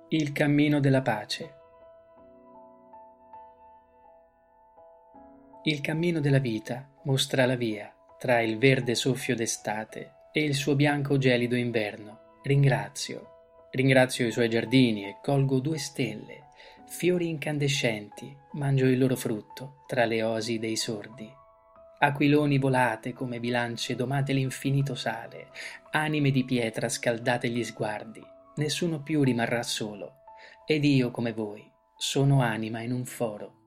Il cammino della pace. Il cammino della vita mostra la via tra il verde soffio d'estate e il suo bianco gelido inverno. Ringrazio i suoi giardini e colgo 2 stelle, fiori incandescenti, mangio il loro frutto tra le osi dei sordi. Aquiloni volate come bilance domate l'infinito sale, anime di pietra scaldate gli sguardi, nessuno più rimarrà solo, ed io come voi sono anima in un foro.